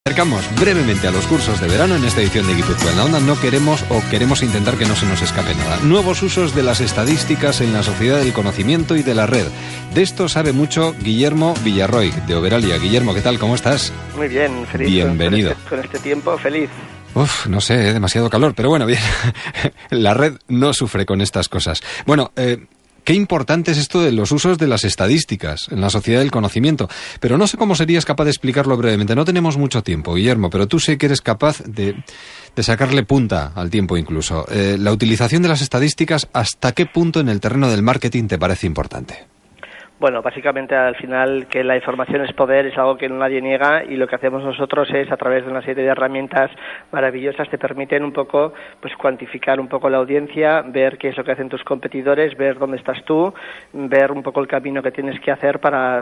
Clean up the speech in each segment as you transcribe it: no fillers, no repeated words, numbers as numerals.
Acercamos brevemente a los cursos de verano en esta edición de Guipúzcoa en la Onda. No queremos intentar que no se nos escape nada. Nuevos usos de las estadísticas en la sociedad del conocimiento y de la red. De esto sabe mucho Guillermo Villarroy, de Overalia. Guillermo, ¿qué tal? ¿Cómo estás? Muy bien, feliz. Bienvenido. Con este tiempo, feliz. No sé, demasiado calor, pero bueno, bien. La red no sufre con estas cosas. Bueno, qué importante es esto de los usos de las estadísticas en la sociedad del conocimiento. Pero no sé cómo serías capaz de explicarlo brevemente. No tenemos mucho tiempo, Guillermo, pero tú sé que eres capaz de sacarle punta al tiempo incluso. La utilización de las estadísticas, ¿hasta qué punto en el terreno del marketing te parece importante? Bueno, básicamente al final que la información es poder, es algo que nadie niega, y lo que hacemos nosotros es, a través de una serie de herramientas maravillosas, te permiten un poco pues cuantificar un poco la audiencia, ver qué es lo que hacen tus competidores, ver dónde estás tú, ver un poco el camino que tienes que hacer para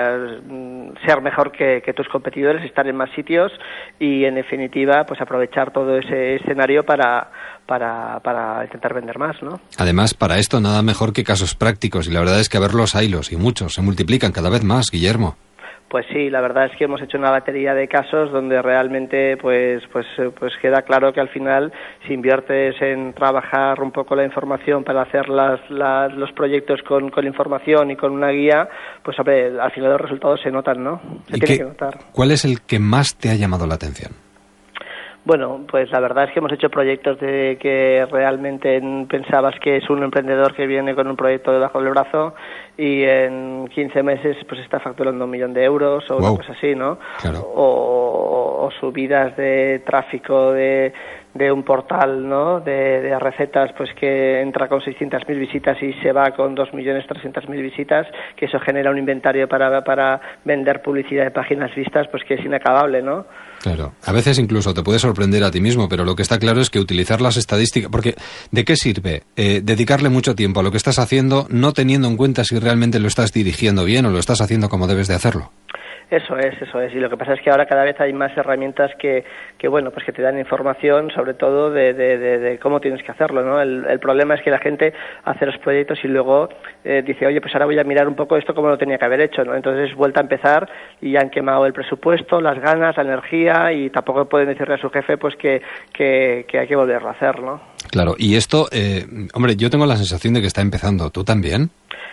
ser mejor que tus competidores, estar en más sitios y, en definitiva, pues aprovechar todo ese escenario para intentar vender más, ¿no? Además, para esto nada mejor que casos prácticos, y la verdad es que a verlos haylos y muchos, se multiplican cada vez más, Guillermo. Pues sí, la verdad es que hemos hecho una batería de casos donde realmente pues queda claro que al final, si inviertes en trabajar un poco la información para hacer los proyectos con información y con una guía, pues hombre, al final los resultados se notan, ¿no? Se tienen que notar. ¿Cuál es el que más te ha llamado la atención? Bueno, pues la verdad es que hemos hecho proyectos de que realmente pensabas que es un emprendedor que viene con un proyecto debajo del brazo y en 15 meses pues está facturando 1 millón de euros o una cosa así, ¿no? Claro. O subidas de tráfico de un portal, ¿no? De recetas, pues que entra con 600.000 visitas y se va con 2.300.000 visitas, que eso genera un inventario para vender publicidad de páginas vistas, pues que es inacabable, ¿no? Claro, a veces incluso te puede sorprender a ti mismo, pero lo que está claro es que utilizar las estadísticas, porque ¿de qué sirve dedicarle mucho tiempo a lo que estás haciendo, no teniendo en cuenta si realmente lo estás dirigiendo bien o lo estás haciendo como debes de hacerlo? Eso es. Y lo que pasa es que ahora cada vez hay más herramientas que bueno, pues que te dan información, sobre todo de cómo tienes que hacerlo, ¿no? El problema es que la gente hace los proyectos y luego dice, oye, pues ahora voy a mirar un poco esto como lo tenía que haber hecho, ¿no? Entonces vuelta a empezar y han quemado el presupuesto, las ganas, la energía, y tampoco pueden decirle a su jefe pues que hay que volverlo a hacer, ¿no? Claro, y esto, hombre, yo tengo la sensación de que está empezando. ¿Tú también?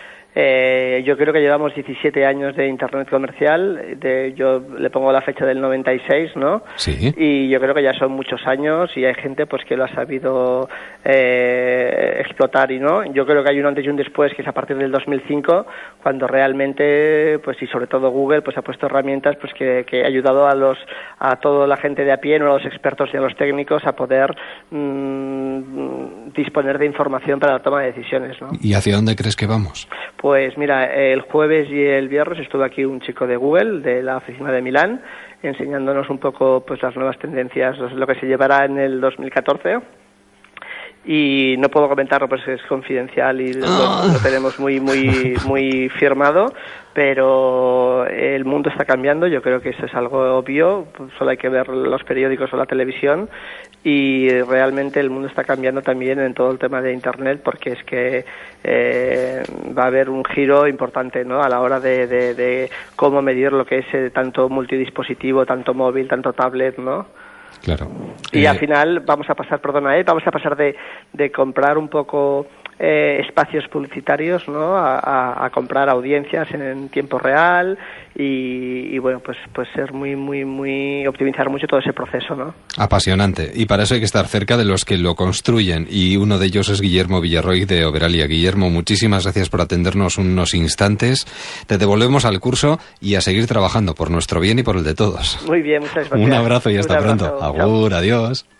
Yo creo que llevamos 17 años de Internet comercial, yo le pongo la fecha del 96, ¿no? Sí. Y yo creo que ya son muchos años y hay gente pues que lo ha sabido explotar, y no. Yo creo que hay un antes y un después, que es a partir del 2005, cuando realmente, pues y sobre todo Google, pues ha puesto herramientas pues que ha ayudado a toda la gente de a pie, no a los expertos y a los técnicos, a poder disponer de información para la toma de decisiones, ¿no? ¿Y hacia dónde crees que vamos? Pues mira, el jueves y el viernes estuvo aquí un chico de Google, de la oficina de Milán, enseñándonos un poco pues las nuevas tendencias, lo que se llevará en el 2014. Y no puedo comentarlo, pues es confidencial y lo tenemos muy firmado, pero el mundo está cambiando. Yo creo que eso es algo obvio, solo hay que ver los periódicos o la televisión, y realmente el mundo está cambiando también en todo el tema de Internet, porque es que va a haber un giro importante, ¿no? A la hora de cómo medir lo que es tanto multidispositivo, tanto móvil, tanto tablet, ¿no? Claro. Y al final vamos a pasar de comprar un poco espacios publicitarios, ¿no? A comprar audiencias en tiempo real y bueno, pues ser muy optimizar mucho todo ese proceso, ¿no? Apasionante, y para eso hay que estar cerca de los que lo construyen, y uno de ellos es Guillermo Villarroy de Overalia. Guillermo, muchísimas gracias por atendernos unos instantes. Te devolvemos al curso y a seguir trabajando por nuestro bien y por el de todos. Muy bien, muchas gracias. Un abrazo y hasta pronto. Agur, adiós.